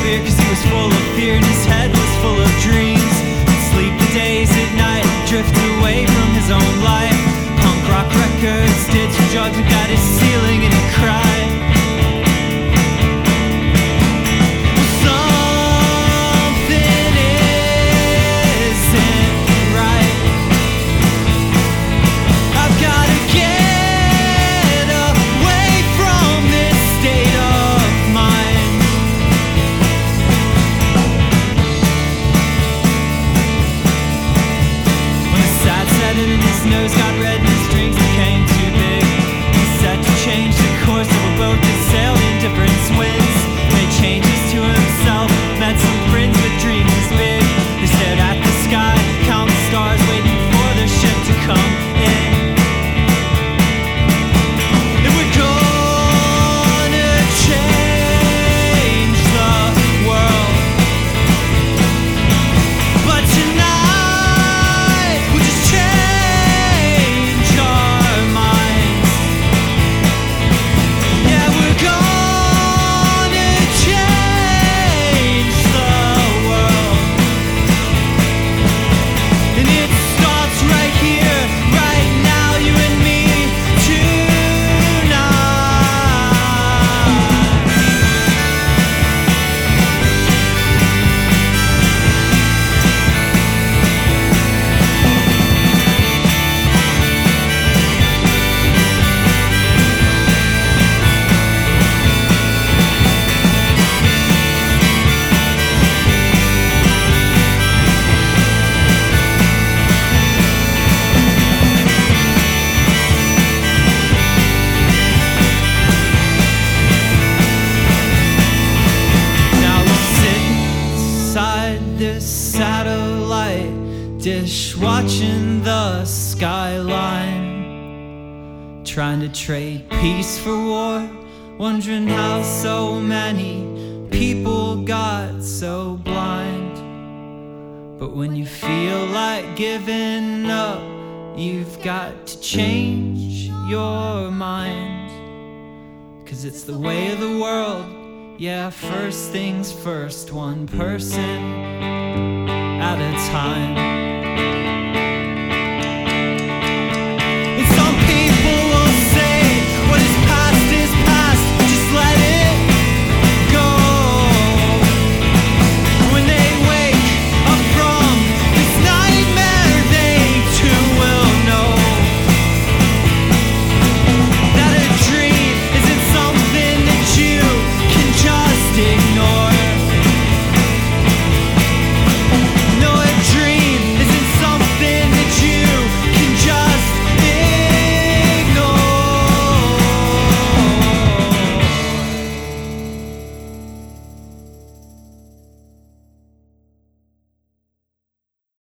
fear, cause he was full of fear and his head was full of dreams. He'd sleep the days at night, drift away from his own life. Punk rock records, did some drugs and got his ceiling and he cried. Something isn't right. I've gotta get away from this state of mind. When the sad set in and his nose got red and his drinks became too big, he set to change the course of a boat that sailed in different winds. Made changes to himself, met some friends, but dream was big. They stared at the sky, count the stars, waiting for their ship to come in. And we're gonna change the world, but tonight we'll just change our minds. Yeah, we're gonna change the world, and it starts right here, right now, you and me tonight. Now we sit inside this satellite dish, watching the skyline, trying to trade peace for war, wondering how so many people got so blind. But when you feel like giving up, you've got to change your mind, 'cause it's the way of the world. Yeah, first things first, one person at a time.